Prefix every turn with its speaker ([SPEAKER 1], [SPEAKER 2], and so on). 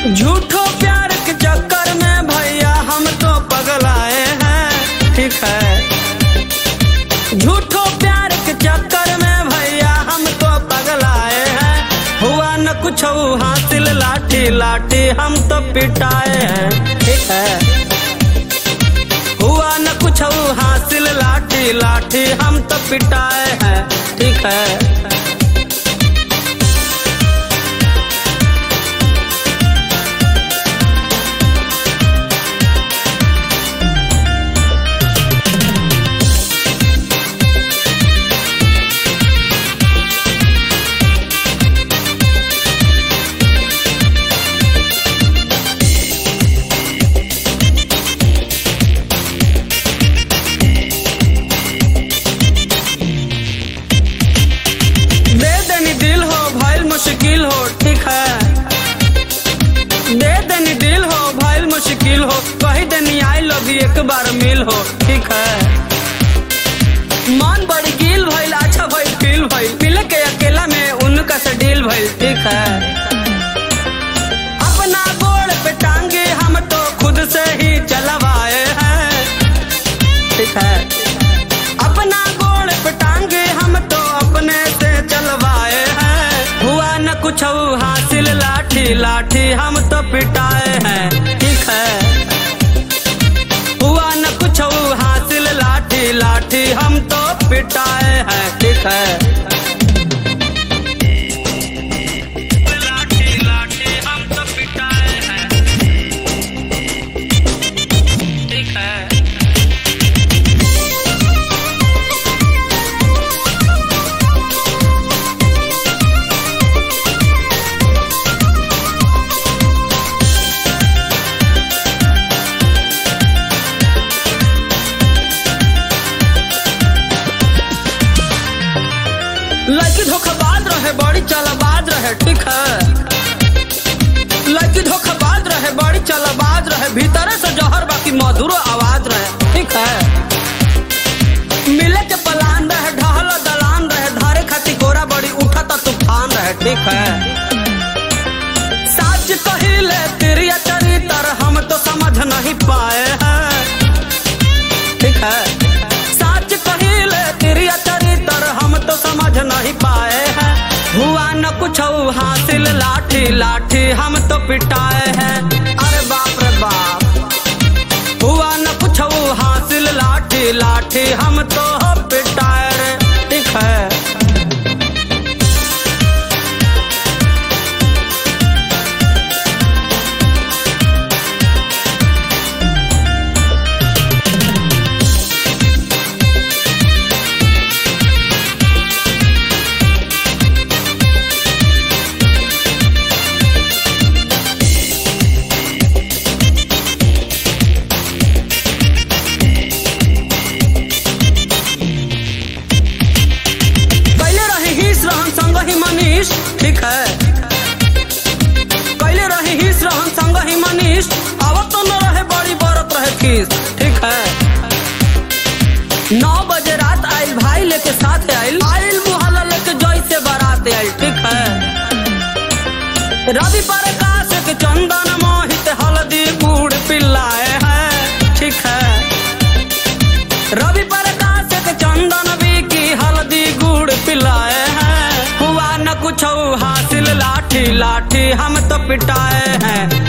[SPEAKER 1] झूठो प्यार के चक्कर में भैया हम तो पगलाए हैं, ठीक है। झूठो प्यार के चक्कर में भैया हम तो पगलाए हैं, हुआ न कुछ हासिल लाठी लाठी हम तो पिटाए हैं, ठीक है। हुआ न कुछ हासिल लाठी लाठी हम तो पिटाए हैं, ठीक है। मुश्किल हो, ठीक है। दे देनी दिल हो भाई मुश्किल हो, कही देनी आई लव यू एक बार मिल हो, ठीक है। मन बड़ी गिल भइल, अच्छा भइल फील भइल, मिल के अकेला में उनका से डील भइल, ठीक है। अपना गोड़ पे टांगे हम तो खुद से ही चलवाए हैं, ठीक है। अपना गोड़ पे टांगे हम तो अपने से चलवाए हैं, हुआ न कुछ हासिल लाठी लाठी हम तो पिटाए हैं, ठीक है। हुआ न कुछ हासिल लाठी लाठी हम तो पिटाए हैं, ठीक है। लाठी लाठी हम तो पिटाए हैं, ठीक है। लड़की धोखाबाज रहे बड़ी चालबाज रहे, ठीक है। लड़की धोखाबाज रहे बड़ी चालबाज रहे, भीतर से जहर बाकी मधुर आवाज रहे, ठीक है। मिले के पलान रहे ढहल दलान रहे, धारे खाती गोरा बड़ी उठा था तूफान रहे, ठीक है। सच कहिले तेरी चरित्र हम तो समझ नहीं पाए हैं, ठीक है। सच कहिले तेरी चरित्र हम तो समझ नहीं पाए हैं, हुआ न कुछ हासिल लाठी लाठी हम तो पिटाए हैं, अरे बाप रे बाप। हुआ न कुछ हासिल लाठी लाठी हम तो पिटाए रे, ठीक है। ठीक है। पहले रही हिस रहन संग ही मनीष, अब तो न रहे बड़ी बरत रहे खीस, ठीक है। 9 बजे रात आयल भाई लेके साथ आयल, आयल मुहल्ला लेके जोई से बारात आयल, ठीक है। रवि प्रकाश के चंदन मोहित हल्दी गुड़ पिलाए हैं, ठीक है। रवि प्रकाश के चंदन भी की हल्दी गुड़ पिलाए हैं, हुआ न कुछ हासिल लाठी लाठी हम तो पिटाए हैं।